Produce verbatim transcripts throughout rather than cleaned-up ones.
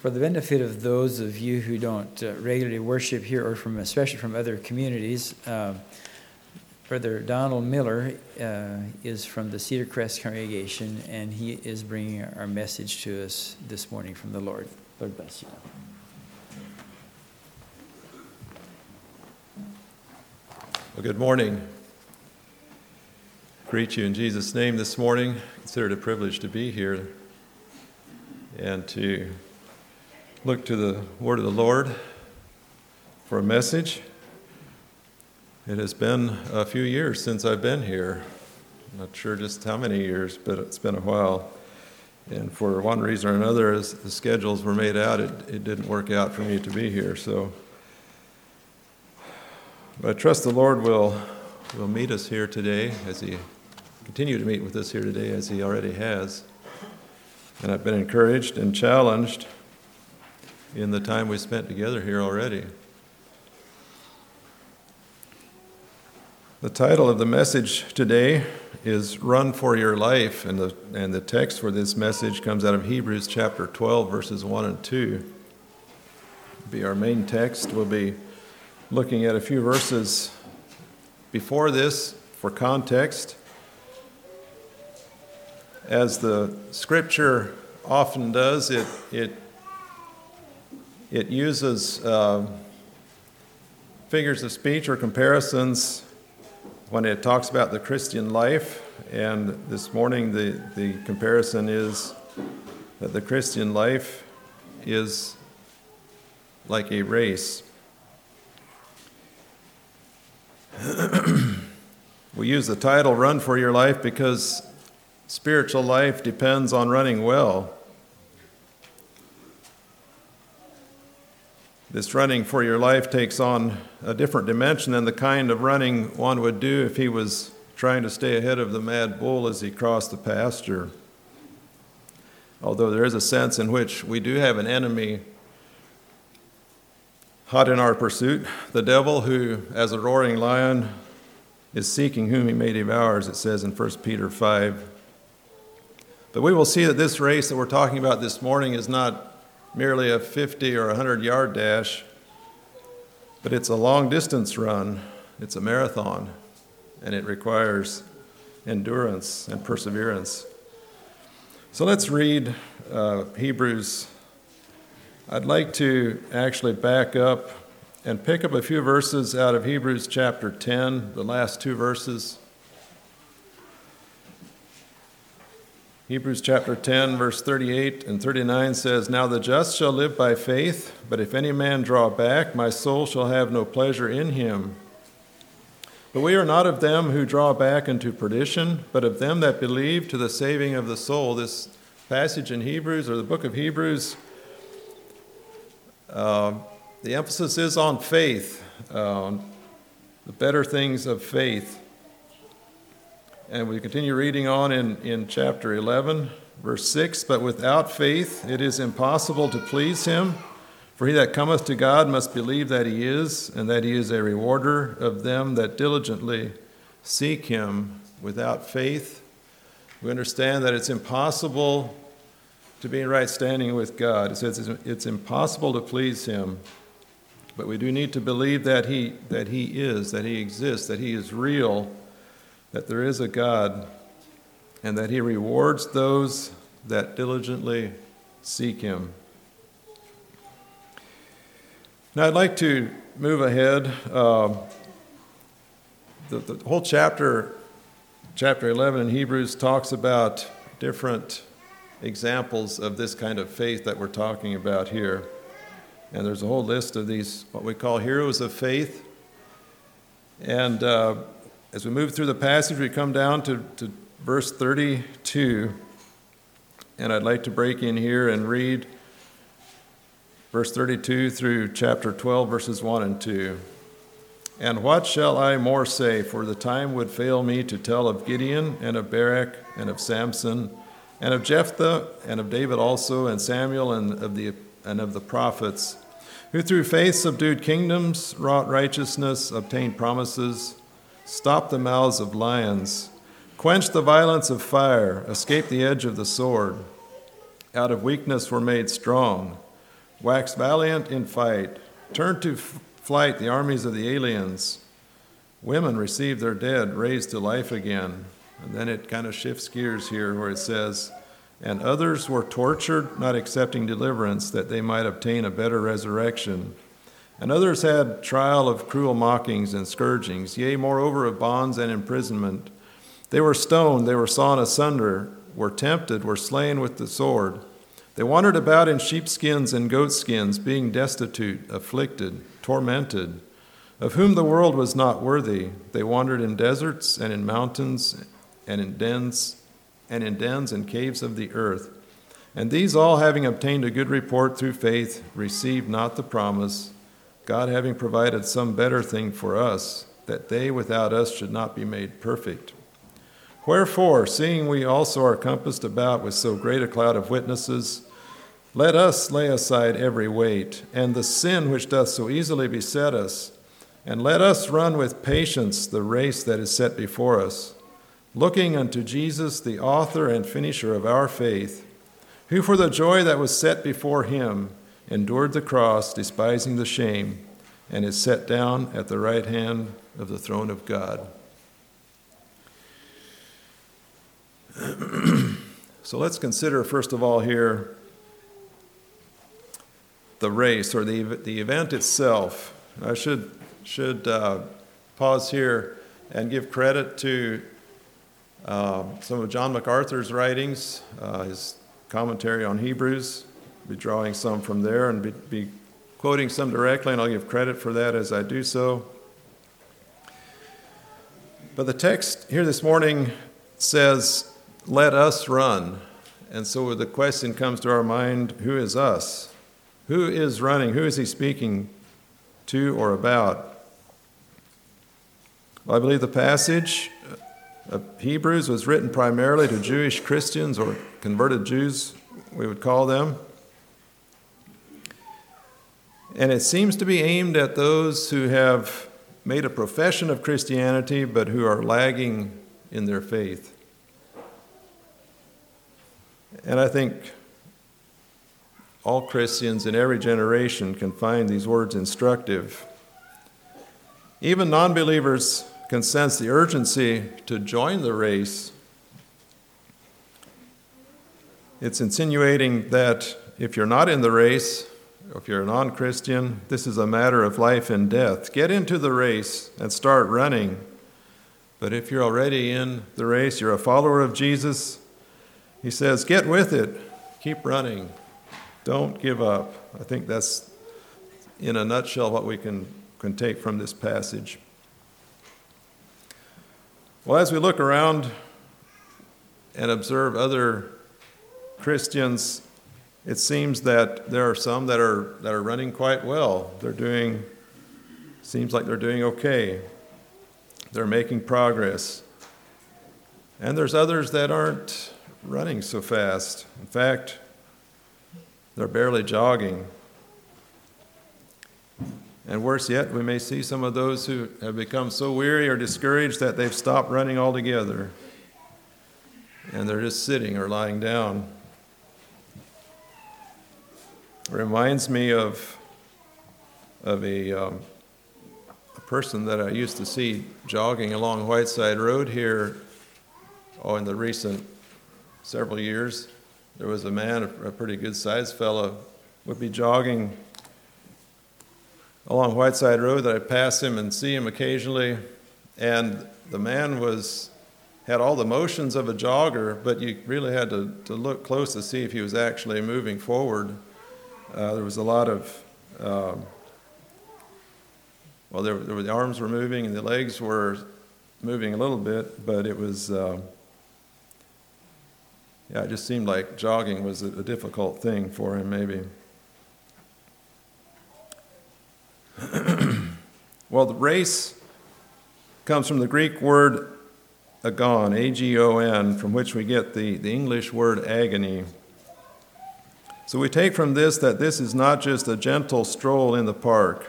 For the benefit of those of you who don't uh, regularly worship here, or from especially from other communities, uh, Brother Donald Miller uh, is from the Cedar Crest congregation, and he is bringing our message to us this morning from the Lord. Lord bless you. Well, good morning. I greet you in Jesus' name this morning. Consider it a privilege to be here and to look to the word of the Lord for a message. It has been a few years since I've been here. I'm not sure just how many years, but it's been a while. And for one reason or another, as the schedules were made out, it, it didn't work out for me to be here. So, but I trust the Lord will will meet us here today, as He continue to meet with us here today, as He already has. And I've been encouraged and challenged in the time we spent together here already. The title of the message today is Run for Your Life, and the and the text for this message comes out of Hebrews chapter twelve, verses one and two. It'll be our main text. We'll be looking at a few verses before this for context. As the scripture often does, it it it uses uh, figures of speech or comparisons when it talks about the Christian life. And this morning the, the comparison is that the Christian life is like a race. We use the title Run for Your Life because spiritual life depends on running well. This running for your life takes on a different dimension than the kind of running one would do if he was trying to stay ahead of the mad bull as he crossed the pasture. Although there is a sense in which we do have an enemy hot in our pursuit, the devil, who, as a roaring lion, is seeking whom he may devour, as it says in First Peter five. But we will see that this race that we're talking about this morning is not merely a fifty or one hundred yard dash, but it's a long distance run. It's a marathon, and it requires endurance and perseverance. So let's read uh, Hebrews. I'd like to actually back up and pick up a few verses out of Hebrews chapter ten, the last two verses. Hebrews chapter ten, verse thirty-eight and thirty-nine says, "Now the just shall live by faith, but if any man draw back, my soul shall have no pleasure in him. But we are not of them who draw back into perdition, but of them that believe to the saving of the soul." This passage in Hebrews, or the book of Hebrews, uh, the emphasis is on faith, uh, the better things of faith. And we continue reading on in, in chapter eleven, verse six, "But without faith it is impossible to please him. For he that cometh to God must believe that he is, and that he is a rewarder of them that diligently seek him." Without faith, we understand that it's impossible to be in right standing with God. It says it's impossible to please him. But we do need to believe that he that he is, that he exists, that he is real, that there is a God, and that he rewards those that diligently seek him. Now I'd like to move ahead. Uh, the, the whole chapter, chapter eleven in Hebrews, talks about different examples of this kind of faith that we're talking about here. And there's a whole list of these, what we call heroes of faith. And uh, as we move through the passage, we come down to, to verse thirty-two, and I'd like to break in here and read verse thirty-two through chapter twelve, verses one and two. "And what shall I more say? For the time would fail me to tell of Gideon, and of Barak, and of Samson, and of Jephthah, and of David also, and Samuel, and of the and of the prophets, who through faith subdued kingdoms, wrought righteousness, obtained promises, stopped the mouths of lions, quenched the violence of fire, escaped the edge of the sword. Out of weakness were made strong, Wax valiant in fight. Turn to f- flight the armies of the aliens. Women receive their dead raised to life again. And then it kind of shifts gears here where it says, and others were tortured, not accepting deliverance, that they might obtain a better resurrection. And others had trial of cruel mockings and scourgings, yea, moreover, of bonds and imprisonment. They were stoned, they were sawn asunder, were tempted, were slain with the sword. They wandered about in sheepskins and goatskins, being destitute, afflicted, tormented, of whom the world was not worthy. They wandered in deserts and in mountains and in dens and in dens and caves of the earth. And these all, having obtained a good report through faith, received not the promise, God having provided some better thing for us, that they without us should not be made perfect. Wherefore, seeing we also are compassed about with so great a cloud of witnesses, let us lay aside every weight, and the sin which doth so easily beset us, and let us run with patience the race that is set before us, looking unto Jesus, the author and finisher of our faith, who for the joy that was set before him endured the cross, despising the shame, and is set down at the right hand of the throne of God. So let's consider, first of all, here the race or the, the event itself. I should, should uh, pause here and give credit to uh, some of John MacArthur's writings, uh, his commentary on Hebrews. I'll be drawing some from there and be, be quoting some directly, and I'll give credit for that as I do so. But the text here this morning says, let us run. And so the question comes to our mind, who is us? Who is running? Who is he speaking to or about? Well, I believe the passage of Hebrews was written primarily to Jewish Christians or converted Jews, we would call them. And it seems to be aimed at those who have made a profession of Christianity but who are lagging in their faith. And I think all Christians in every generation can find these words instructive. Even non-believers can sense the urgency to join the race. It's insinuating that if you're not in the race, or if you're a non-Christian, this is a matter of life and death. Get into the race and start running. But if you're already in the race, you're a follower of Jesus, he says, get with it. Keep running. Don't give up. I think that's, in a nutshell, what we can, can take from this passage. Well, as we look around and observe other Christians, it seems that there are some that are that are running quite well. They're doing, seems like they're doing okay. They're making progress. And there's others that aren't running so fast. In fact, they're barely jogging. And worse yet, we may see some of those who have become so weary or discouraged that they've stopped running altogether. And they're just sitting or lying down. It reminds me of, of a, um, a person that I used to see jogging along Whiteside Road here oh, in the recent several years. There was a man, a, a pretty good-sized fellow, would be jogging along Whiteside Road that I'd pass him and see him occasionally, and the man was had all the motions of a jogger, but you really had to, to look close to see if he was actually moving forward. Uh, there was a lot of, um, well, there, there were, the arms were moving and the legs were moving a little bit, but it was, uh, yeah, it just seemed like jogging was a, a difficult thing for him, maybe. Well, the race comes from the Greek word agon, A G O N, from which we get the, the English word agony. So we take from this that this is not just a gentle stroll in the park.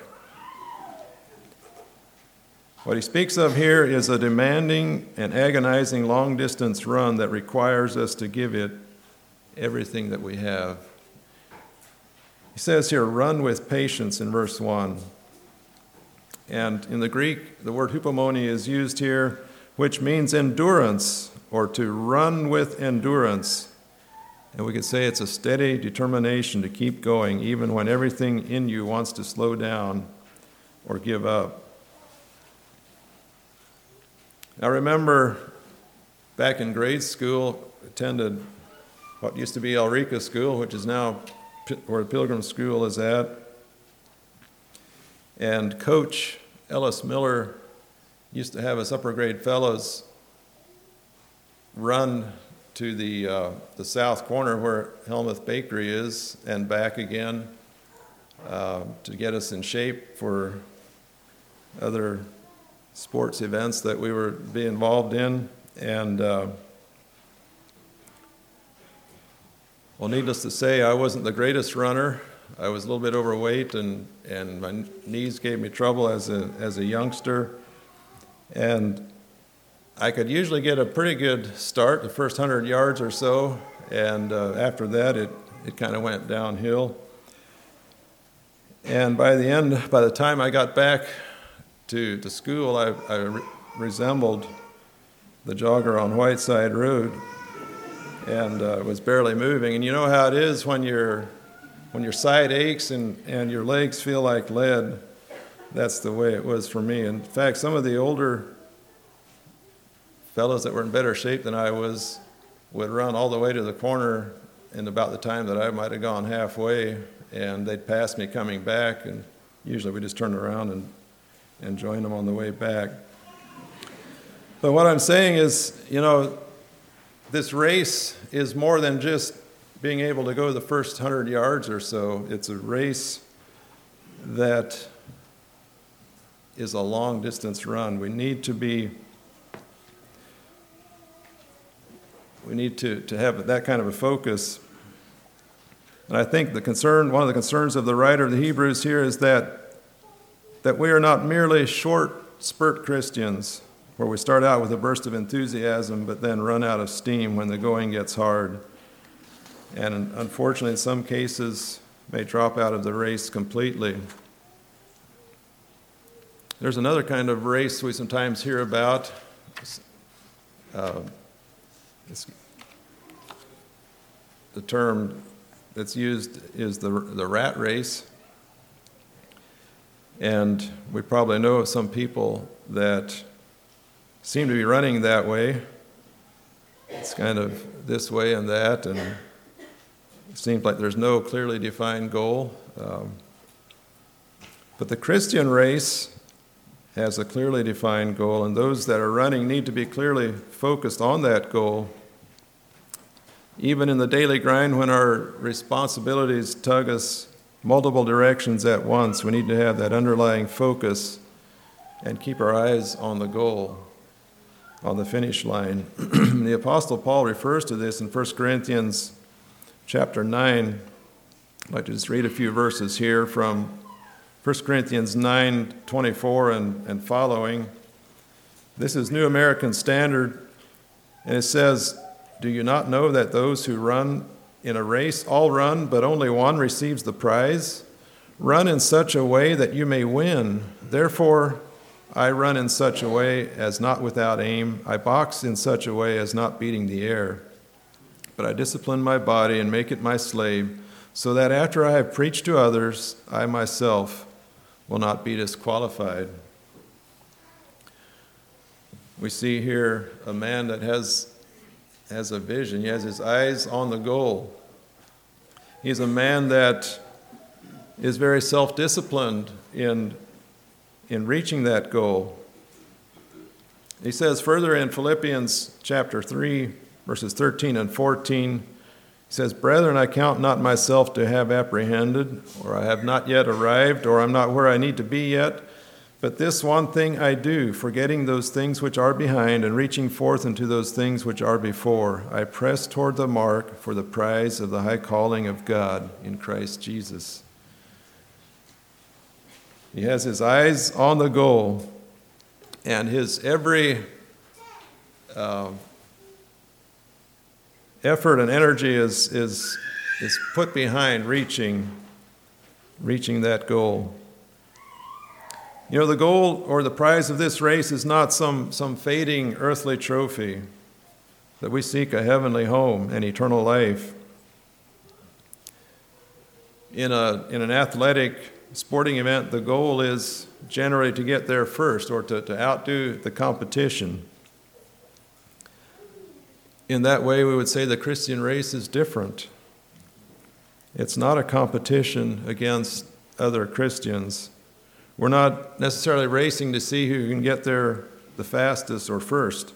What he speaks of here is a demanding and agonizing long-distance run that requires us to give it everything that we have. He says here, run with patience in verse one. And in the Greek, the word hupomone is used here, which means endurance, or to run with endurance. And we could say it's a steady determination to keep going, even when everything in you wants to slow down or give up. I remember back in grade school, attended what used to be Elrica School, which is now where Pilgrim School is at. And Coach Ellis Miller used to have us upper grade fellows run to the uh, the south corner where Helmuth Bakery is and back again uh, to get us in shape for other sports events that we were be involved in. And uh, well, needless to say, I wasn't the greatest runner. I was a little bit overweight, and, and my knees gave me trouble as a as a youngster. And I could usually get a pretty good start, the first hundred yards or so, and uh, after that, it, it kind of went downhill. And by the end, by the time I got back to, to school, I, I re- resembled the jogger on Whiteside Road, and uh, was barely moving. And you know how it is when your when your side aches and, and your legs feel like lead. That's the way it was for me. In fact, some of the older fellows that were in better shape than I was would run all the way to the corner in about the time that I might have gone halfway, and they'd pass me coming back, and usually we just turn around and, and join them on the way back. But what I'm saying is, you know, this race is more than just being able to go the first hundred yards or so. It's a race that is a long distance run. We need to be We need to, to have that kind of a focus. And I think the concern, one of the concerns of the writer of the Hebrews here is that, that we are not merely short spurt Christians, where we start out with a burst of enthusiasm but then run out of steam when the going gets hard. And unfortunately, in some cases, may drop out of the race completely. There's another kind of race we sometimes hear about. Uh, It's, the term that's used is the the rat race, and we probably know of some people that seem to be running that way. It's kind of this way and that, and it seems like there's no clearly defined goal. Um, but the Christian race has a clearly defined goal, and those that are running need to be clearly focused on that goal. Even in the daily grind, when our responsibilities tug us multiple directions at once, we need to have that underlying focus and keep our eyes on the goal, on the finish line. The Apostle Paul refers to this in First Corinthians chapter nine. I'd like to just read a few verses here from First Corinthians nine twenty-four and, and following. This is New American Standard, and it says, "Do you not know that those who run in a race all run, but only one receives the prize? Run in such a way that you may win. Therefore, I run in such a way as not without aim. I box in such a way as not beating the air. But I discipline my body and make it my slave, so that after I have preached to others, I myself will not be disqualified." We see here a man that has, has a vision. He has his eyes on the goal. He's a man that is very self-disciplined in, in reaching that goal. He says further in Philippians chapter three, verses thirteen and fourteen, he says, "Brethren, I count not myself to have apprehended, or I have not yet arrived, or I'm not where I need to be yet. But this one thing I do, forgetting those things which are behind and reaching forth into those things which are before, I press toward the mark for the prize of the high calling of God in Christ Jesus." He has his eyes on the goal, and his every uh, effort and energy is, is, is put behind reaching reaching that goal. You know, the goal or the prize of this race is not some, some fading earthly trophy, that we seek a heavenly home and eternal life. In, a, in an athletic sporting event, the goal is generally to get there first or to, to outdo the competition. In that way, we would say the Christian race is different. It's not a competition against other Christians. We're not necessarily racing to see who can get there the fastest or first.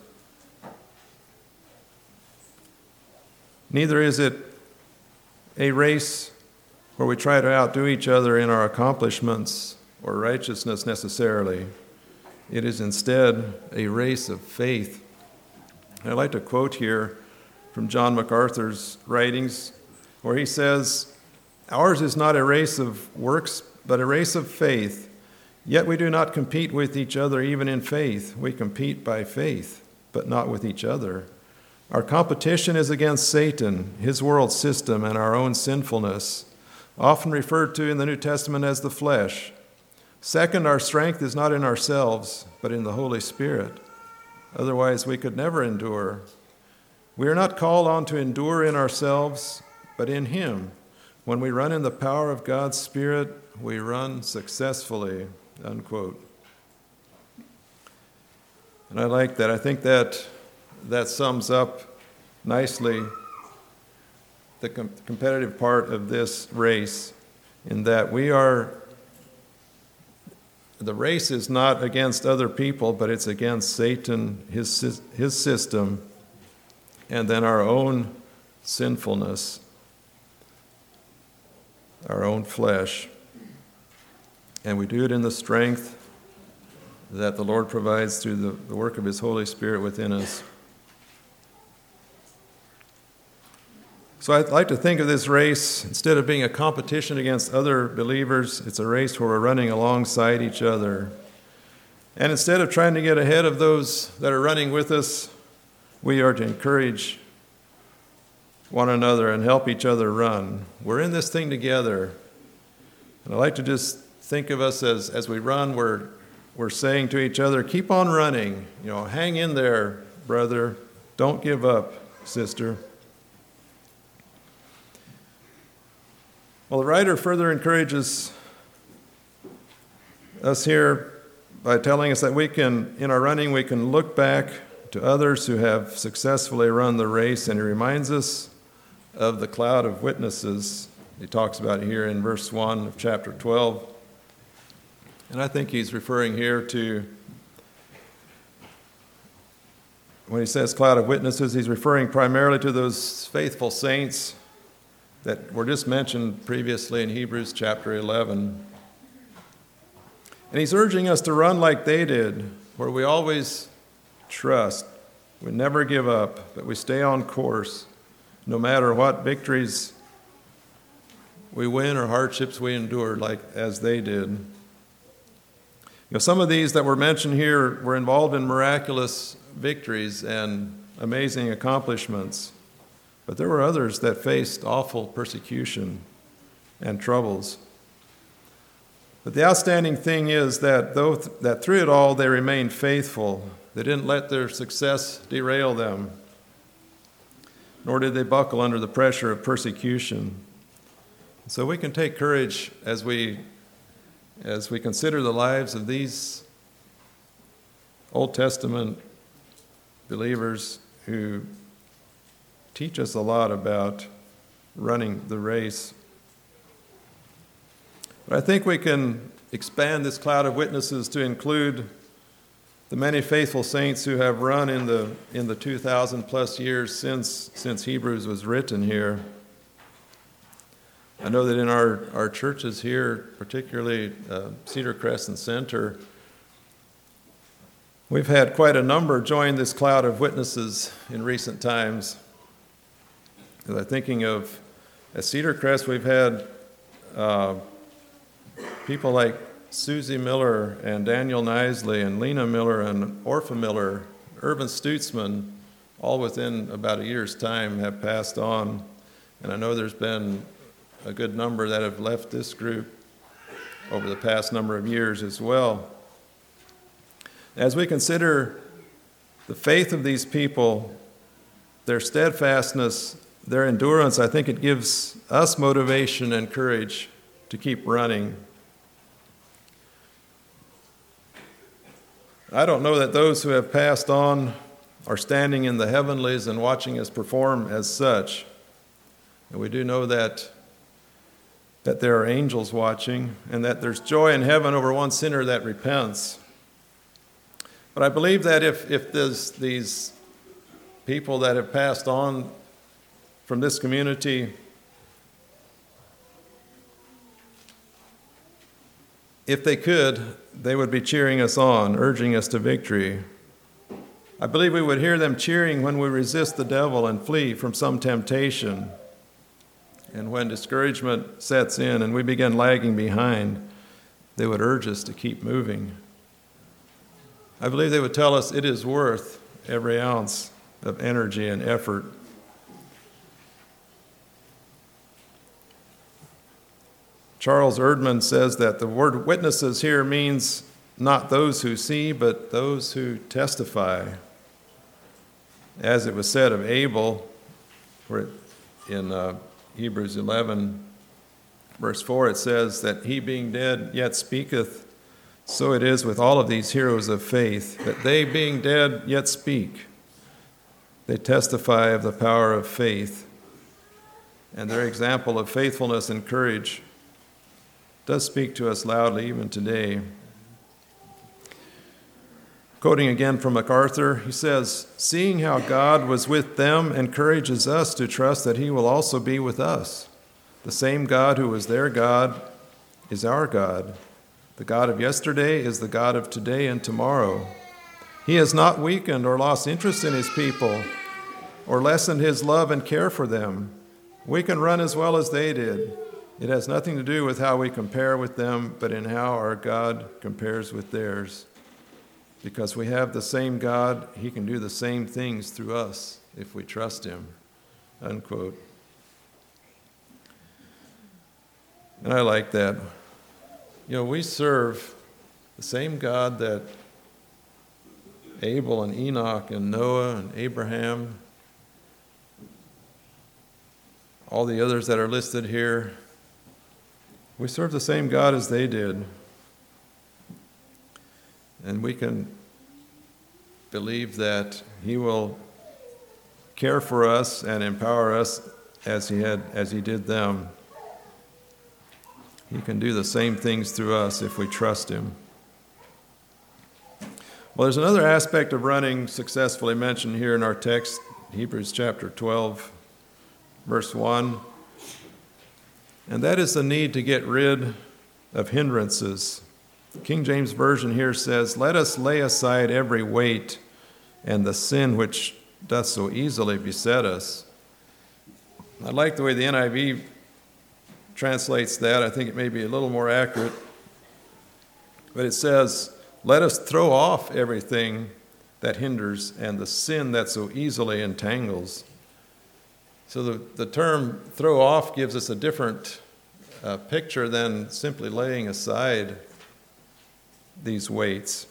Neither is it a race where we try to outdo each other in our accomplishments or righteousness necessarily. It is instead a race of faith. I'd like to quote here from John MacArthur's writings, where he says, "Ours is not a race of works, but a race of faith. Yet we do not compete with each other even in faith. We compete by faith, but not with each other. Our competition is against Satan, his world system, and our own sinfulness, often referred to in the New Testament as the flesh. Second, our strength is not in ourselves, but in the Holy Spirit. Otherwise, we could never endure. We are not called on to endure in ourselves, but in Him. When we run in the power of God's Spirit, we run successfully," unquote. And I like that. I think that that sums up nicely the com- competitive part of this race, in that we are, the race is not against other people, but it's against Satan, his, his system, and then our own sinfulness, our own flesh. And we do it in the strength that the Lord provides through the, the work of His Holy Spirit within us. So I'd like to think of this race, instead of being a competition against other believers, it's a race where we're running alongside each other. And instead of trying to get ahead of those that are running with us, we are to encourage one another and help each other run. We're in this thing together. And I like to just think of us as, as we run, we're, we're saying to each other, keep on running. You know, hang in there, brother. Don't give up, sister. Well, the writer further encourages us here by telling us that we can, in our running, we can look back to others who have successfully run the race, and he reminds us of the cloud of witnesses he talks about here in verse one of chapter twelve. And I think he's referring here to, when he says cloud of witnesses, he's referring primarily to those faithful saints that were just mentioned previously in Hebrews chapter eleven. And he's urging us to run like they did, where we always trust, we never give up, but we stay on course, no matter what victories we win or hardships we endure, like as they did. You know, some of these that were mentioned here were involved in miraculous victories and amazing accomplishments. But there were others that faced awful persecution and troubles. But the outstanding thing is that though th- that through it all they remained faithful. They didn't let their success derail them, nor did they buckle under the pressure of persecution. So we can take courage as we as we consider the lives of these Old Testament believers who teach us a lot about running the race. But I think we can expand this cloud of witnesses to include the many faithful saints who have run in the in the two thousand plus years since since Hebrews was written here. I know that in our, our churches here, particularly uh, Cedar Crescent Center, we've had quite a number join this cloud of witnesses in recent times. I'm thinking of, at Cedar Crest, we've had uh, people like Susie Miller and Daniel Nisley and Lena Miller and Orpha Miller, Irvin Stutzman, all within about a year's time have passed on. And I know there's been a good number that have left this group. over the past number of years as well. As we consider the faith of these people, their steadfastness, their endurance, I think it gives us motivation and courage to keep running. I don't know that those who have passed on are standing in the heavenlies and watching us perform as such. And we do know that, that there are angels watching and that there's joy in heaven over one sinner that repents. But I believe that if, if there's these people that have passed on from this community, if they could, they would be cheering us on, urging us to victory. I believe we would hear them cheering when we resist the devil and flee from some temptation. And when discouragement sets in and we begin lagging behind, they would urge us to keep moving. I believe they would tell us it is worth every ounce of energy and effort. Charles Erdman says that the word witnesses here means not those who see, but those who testify. As it was said of Abel, where in uh, Hebrews eleven, verse four, it says that he being dead yet speaketh. So it is with all of these heroes of faith, that they being dead yet speak. They testify of the power of faith, and their example of faithfulness and courage does speak to us loudly even today. Quoting again from MacArthur, he says, "Seeing how God was with them encourages us to trust that he will also be with us. The same God who was their God is our God. The God of yesterday is the God of today and tomorrow. He has not weakened or lost interest in his people or lessened his love and care for them. We can run as well as they did. It has nothing to do with how we compare with them, but in how our God compares with theirs. Because we have the same God, he can do the same things through us if we trust him." Unquote. And I like that. You know, we serve the same God that Abel and Enoch and Noah and Abraham, all the others that are listed here, we serve the same God as they did. And we can believe that he will care for us and empower us as he had, as he did them. He can do the same things through us if we trust him. Well, there's another aspect of running successfully mentioned here in our text, Hebrews chapter twelve, verse one. And that is the need to get rid of hindrances. The King James Version here says, "Let us lay aside every weight and the sin which doth so easily beset us." I like the way the N I V translates that. I think it may be a little more accurate. But it says, "Let us throw off everything that hinders and the sin that so easily entangles." So the, the term throw off gives us a different uh, picture than simply laying aside these weights.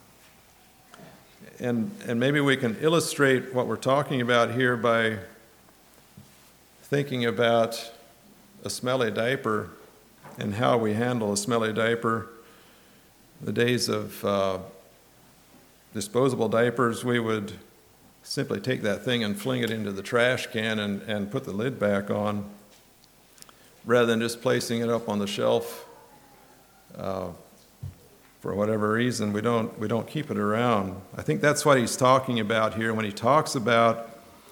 And, and maybe we can illustrate what we're talking about here by thinking about a smelly diaper and how we handle a smelly diaper. The days of uh, disposable diapers, we would simply take that thing and fling it into the trash can and, and put the lid back on, rather than just placing it up on the shelf. Uh, for whatever reason, we don't we don't keep it around. I think that's what he's talking about here when he talks about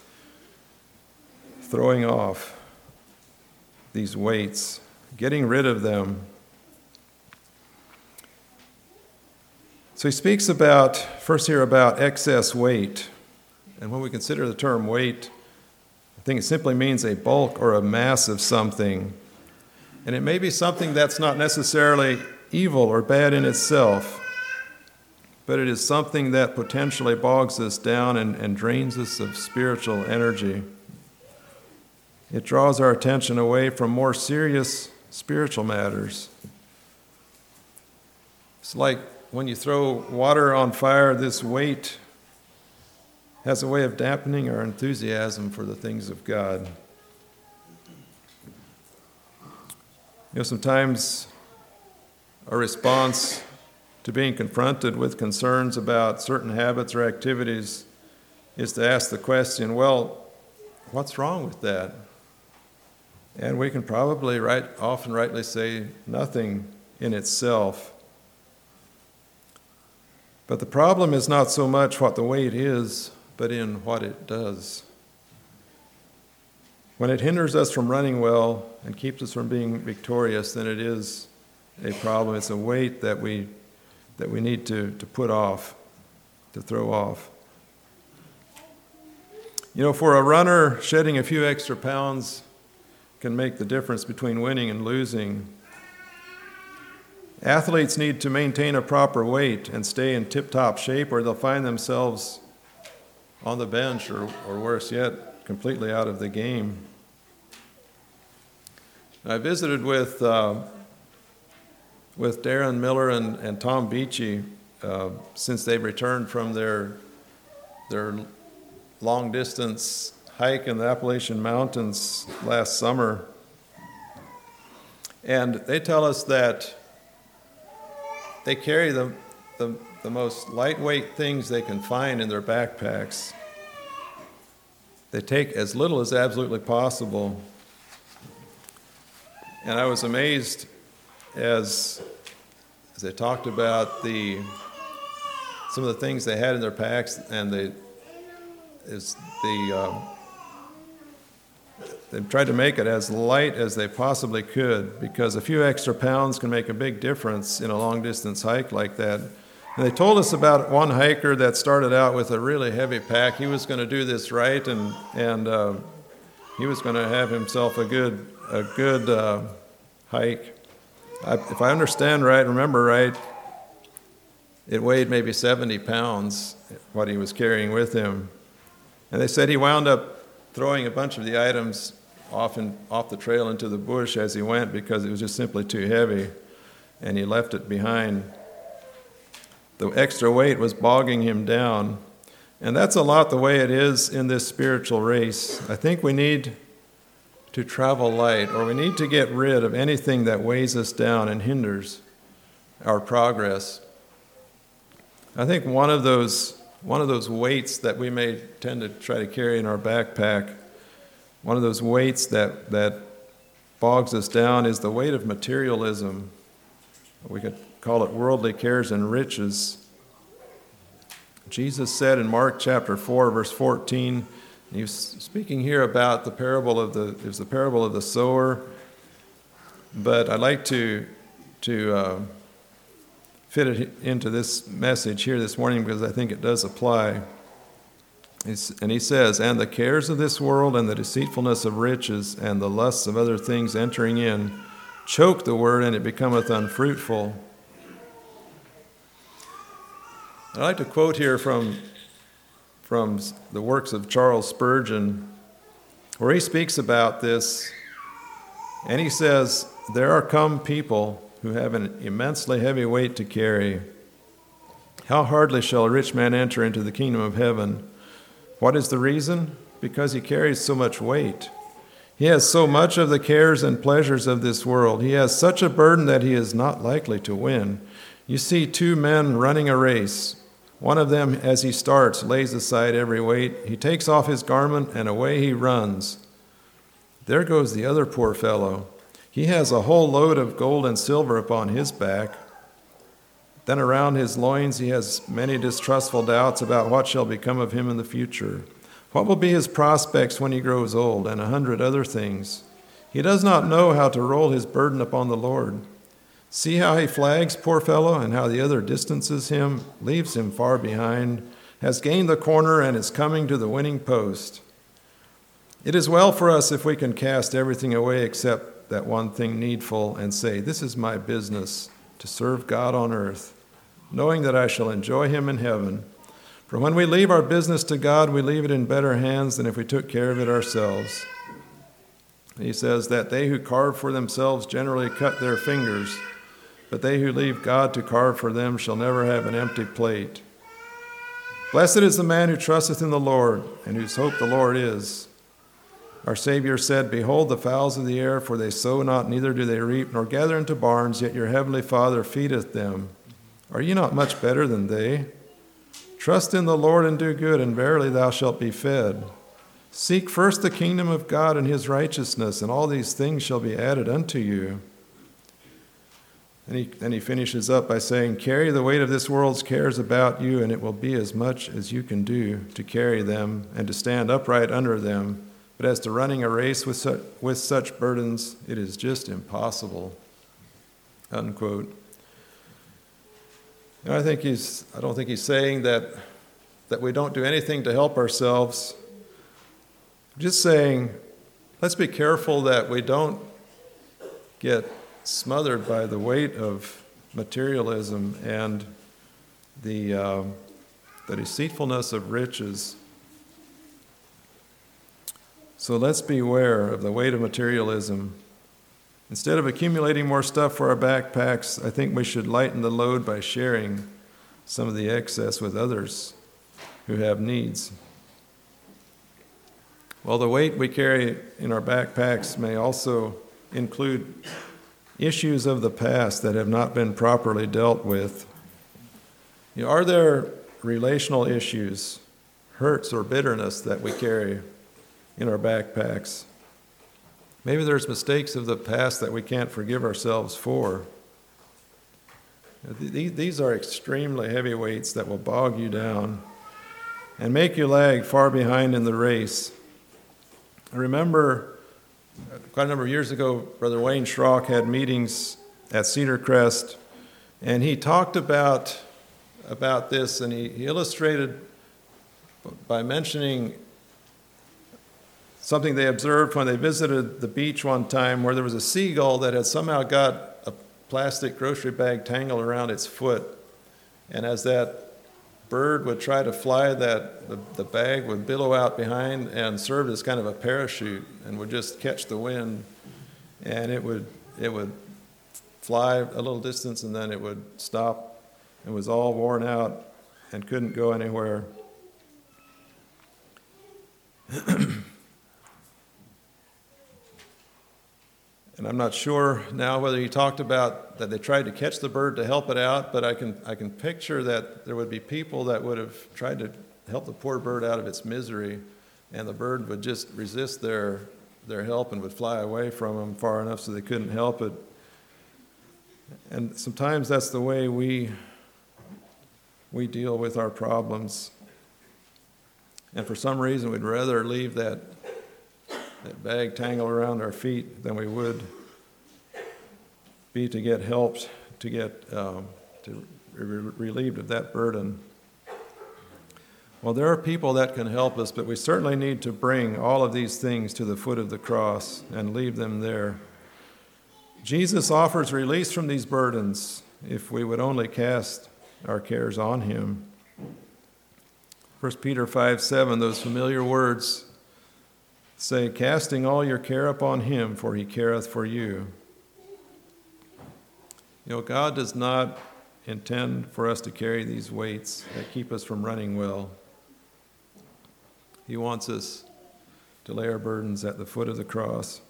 throwing off these weights, getting rid of them. So he speaks about, first here, about excess weight. And when we consider the term weight, I think it simply means a bulk or a mass of something. And it may be something that's not necessarily evil or bad in itself, but it is something that potentially bogs us down and, and drains us of spiritual energy. It draws our attention away from more serious spiritual matters. It's like when you throw water on fire, this weight has a way of dampening our enthusiasm for the things of God. You know, sometimes our response to being confronted with concerns about certain habits or activities is to ask the question, well, what's wrong with that? And we can probably right, often rightly say nothing in itself. But the problem is not so much what the weight is, but in what it does. When it hinders us from running well and keeps us from being victorious, then it is a problem. It's a weight that we that we need to, to put off, to throw off. You know, for a runner, shedding a few extra pounds can make the difference between winning and losing. Athletes need to maintain a proper weight and stay in tip-top shape, or they'll find themselves on the bench, or, or worse yet, completely out of the game. I visited with uh, with Darren Miller and, and Tom Beachy uh, since they returned from their their long-distance hike in the Appalachian Mountains last summer. And they tell us that they carry the, the, the most lightweight things they can find in their backpacks. They take as little as absolutely possible. And I was amazed as, as they talked about the some of the things they had in their packs, and they is the uh, they tried to make it as light as they possibly could, because a few extra pounds can make a big difference in a long-distance hike like that. And they told us about one hiker that started out with a really heavy pack. He was going to do this right, and and uh, he was going to have himself a good a good uh, hike. I, if I understand right, remember right, it weighed maybe seventy pounds, what he was carrying with him. And they said he wound up throwing a bunch of the items off, in, off the trail into the bush as he went, because it was just simply too heavy, and he left it behind. The extra weight was bogging him down. And that's a lot the way it is in this spiritual race. I think we need to travel light, or we need to get rid of anything that weighs us down and hinders our progress. I think one of those one of those weights that we may tend to try to carry in our backpack, one of those weights that, that bogs us down, is the weight of materialism. We could call it worldly cares and riches. Jesus said in Mark chapter four, verse fourteen, he was speaking here about the parable of the, it was the parable of the sower, but I'd like to, to uh, fit it into this message here this morning, because I think it does apply. It's, and he says, "And the cares of this world and the deceitfulness of riches and the lusts of other things entering in choke the word, and it becometh unfruitful." I'd like to quote here from, from the works of Charles Spurgeon, where he speaks about this, and he says, "There are come people who have an immensely heavy weight to carry. How hardly shall a rich man enter into the kingdom of heaven? What is the reason? Because he carries so much weight. He has so much of the cares and pleasures of this world. He has such a burden that he is not likely to win. You see two men running a race. One of them, as he starts, lays aside every weight. He takes off his garment, and away he runs. There goes the other poor fellow. He has a whole load of gold and silver upon his back. Then around his loins he has many distrustful doubts about what shall become of him in the future. What will be his prospects when he grows old, and a hundred other things. He does not know how to roll his burden upon the Lord. See how he flags, poor fellow, and how the other distances him, leaves him far behind, has gained the corner, and is coming to the winning post. It is well for us if we can cast everything away except that one thing needful, and say, this is my business, to serve God on earth, knowing that I shall enjoy him in heaven. For when we leave our business to God, we leave it in better hands than if we took care of it ourselves." He says that they who carve for themselves generally cut their fingers, but they who leave God to carve for them shall never have an empty plate. Blessed is the man who trusteth in the Lord, and whose hope the Lord is. Our Savior said, Behold the fowls of the air, for they sow not, neither do they reap, nor gather into barns, yet your heavenly Father feedeth them. Are ye not much better than they? Trust in the Lord and do good, and verily thou shalt be fed. Seek first the kingdom of God and his righteousness, and all these things shall be added unto you. And he, and he finishes up by saying, Carry the weight of this world's cares about you, and it will be as much as you can do to carry them and to stand upright under them. But as to running a race with such, with such burdens, it is just impossible. Unquote. And I think he's, I don't think he's saying that, that we don't do anything to help ourselves. Just saying, let's be careful that we don't get smothered by the weight of materialism and the, uh, the deceitfulness of riches. So let's beware of the weight of materialism. Instead of accumulating more stuff for our backpacks, I think we should lighten the load by sharing some of the excess with others who have needs. While the weight we carry in our backpacks may also include issues of the past that have not been properly dealt with, you know, are there relational issues, hurts or bitterness that we carry in our backpacks? Maybe there's mistakes of the past that we can't forgive ourselves for. These are extremely heavy weights that will bog you down and make you lag far behind in the race. I remember quite a number of years ago, Brother Wayne Schrock had meetings at Cedar Crest, and he talked about, about this, and he, he illustrated by mentioning something they observed when they visited the beach one time, where there was a seagull that had somehow got a plastic grocery bag tangled around its foot. And as that bird would try to fly, that the, the bag would billow out behind and serve as kind of a parachute and would just catch the wind. And it would, it would fly a little distance and then it would stop and was all worn out and couldn't go anywhere. And I'm not sure now whether he talked about that they tried to catch the bird to help it out, but I can I can picture that there would be people that would have tried to help the poor bird out of its misery, and the bird would just resist their their help and would fly away from them far enough so they couldn't help it. And sometimes that's the way we we deal with our problems. And for some reason, we'd rather leave that that bag tangled around our feet than we would be to get helped, to get um, to be relieved of that burden. Well, there are people that can help us, but we certainly need to bring all of these things to the foot of the cross and leave them there. Jesus offers release from these burdens if we would only cast our cares on him. First Peter five seven, those familiar words say, casting all your care upon him, for he careth for you. You know, God does not intend for us to carry these weights that keep us from running well. He wants us to lay our burdens at the foot of the cross.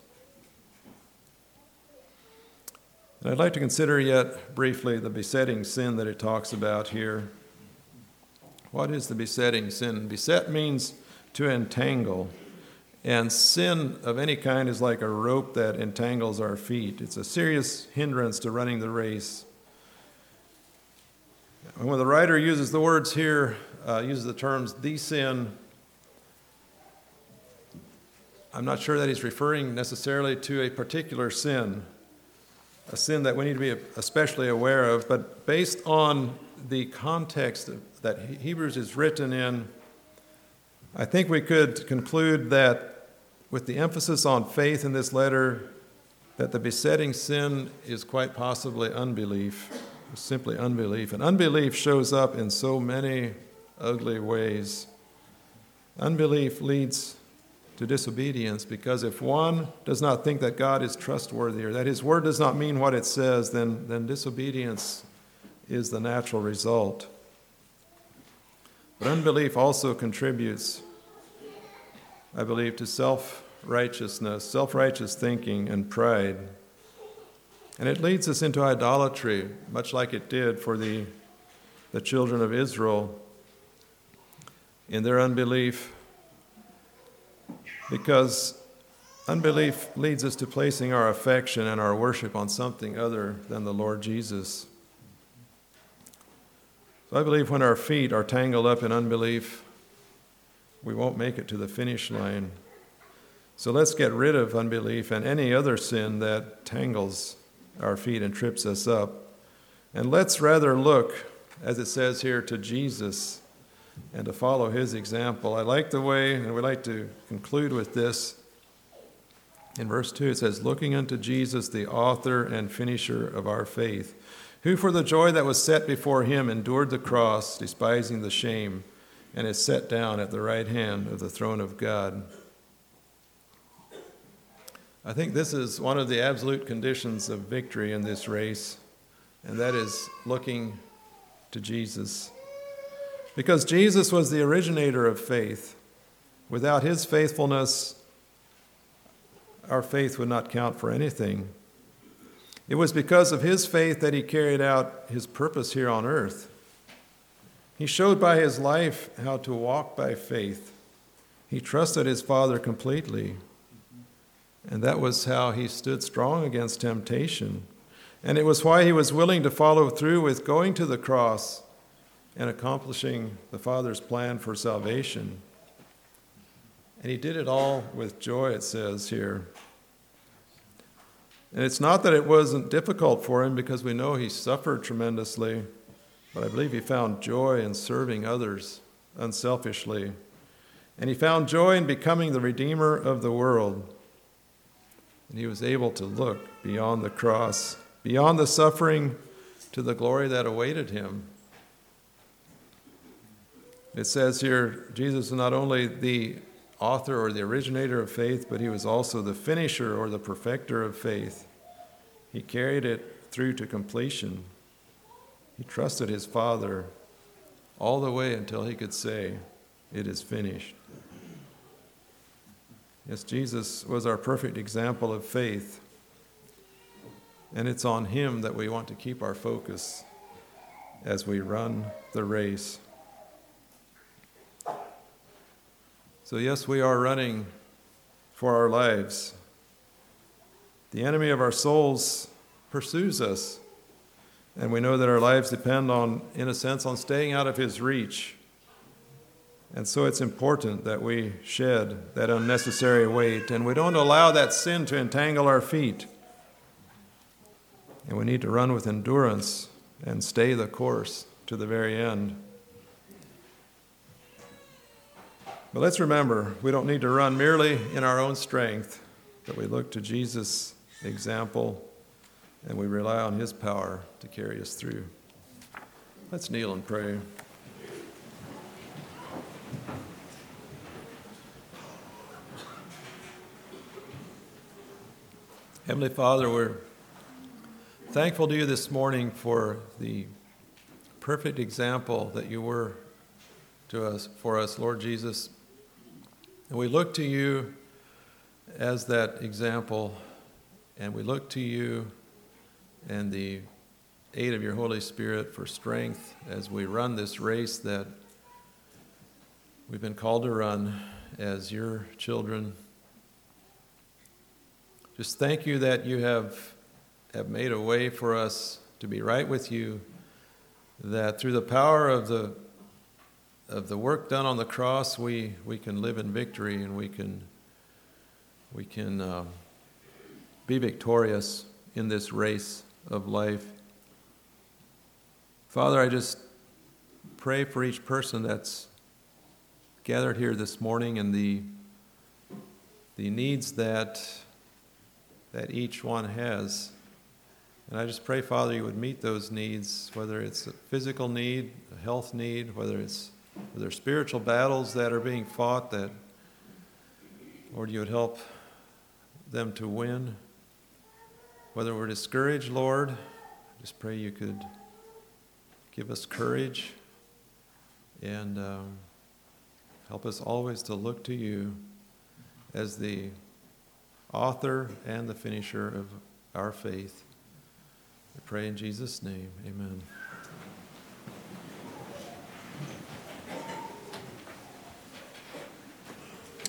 And I'd like to consider yet briefly the besetting sin that it talks about here. What is the besetting sin? Beset means to entangle. And sin of any kind is like a rope that entangles our feet. It's a serious hindrance to running the race. And when the writer uses the words here, uh, uses the terms the sin, I'm not sure that he's referring necessarily to a particular sin, a sin that we need to be especially aware of, but based on the context that Hebrews is written in, I think we could conclude that with the emphasis on faith in this letter, that the besetting sin is quite possibly unbelief, simply unbelief. And unbelief shows up in so many ugly ways. Unbelief leads to disobedience, because if one does not think that God is trustworthy or that his word does not mean what it says, then, then disobedience is the natural result. But unbelief also contributes, I believe, to self-righteousness, self-righteous thinking and pride. And it leads us into idolatry, much like it did for the, the children of Israel in their unbelief, because unbelief leads us to placing our affection and our worship on something other than the Lord Jesus. So I believe when our feet are tangled up in unbelief, we won't make it to the finish line. So let's get rid of unbelief and any other sin that tangles our feet and trips us up. And let's rather look, as it says here, to Jesus and to follow his example. I like the way, and we like to conclude with this. In verse two, it says, looking unto Jesus, the author and finisher of our faith, who for the joy that was set before him endured the cross, despising the shame, and is set down at the right hand of the throne of God. I think this is one of the absolute conditions of victory in this race, and that is looking to Jesus. Because Jesus was the originator of faith. Without his faithfulness, our faith would not count for anything. It was because of his faith that he carried out his purpose here on earth. He showed by his life how to walk by faith. He trusted his Father completely. And that was how he stood strong against temptation. And it was why he was willing to follow through with going to the cross and accomplishing the Father's plan for salvation. And he did it all with joy, it says here. And it's not that it wasn't difficult for him, because we know he suffered tremendously, but I believe he found joy in serving others unselfishly. And he found joy in becoming the Redeemer of the world. And he was able to look beyond the cross, beyond the suffering, to the glory that awaited him. It says here, Jesus is not only the author or the originator of faith, but he was also the finisher or the perfecter of faith. He carried it through to completion. He trusted his Father all the way until he could say, it is finished. Yes, Jesus was our perfect example of faith, and it's on him that we want to keep our focus as we run the race. So yes, we are running for our lives. The enemy of our souls pursues us, and we know that our lives depend on, in a sense, on staying out of his reach. And so it's important that we shed that unnecessary weight, and we don't allow that sin to entangle our feet. And we need to run with endurance and stay the course to the very end. But let's remember, we don't need to run merely in our own strength, but we look to Jesus' example, and we rely on his power to carry us through. Let's kneel and pray. Heavenly Father, we're thankful to you this morning for the perfect example that you were to us, for us, Lord Jesus. And we look to you as that example, and we look to you and the aid of your Holy Spirit for strength as we run this race that we've been called to run as your children. Just thank you that you have, have made a way for us to be right with you, that through the power of the of the work done on the cross, we, we can live in victory, and we can we can uh, be victorious in this race of life. Father, I just pray for each person that's gathered here this morning and the the needs that that each one has. And I just pray, Father, you would meet those needs, whether it's a physical need, a health need, whether it's whether spiritual battles that are being fought that Lord, you would help them to win. Whether we're discouraged, Lord, just pray you could give us courage and um, help us always to look to you as the author and the finisher of our faith. We pray in Jesus' name, amen.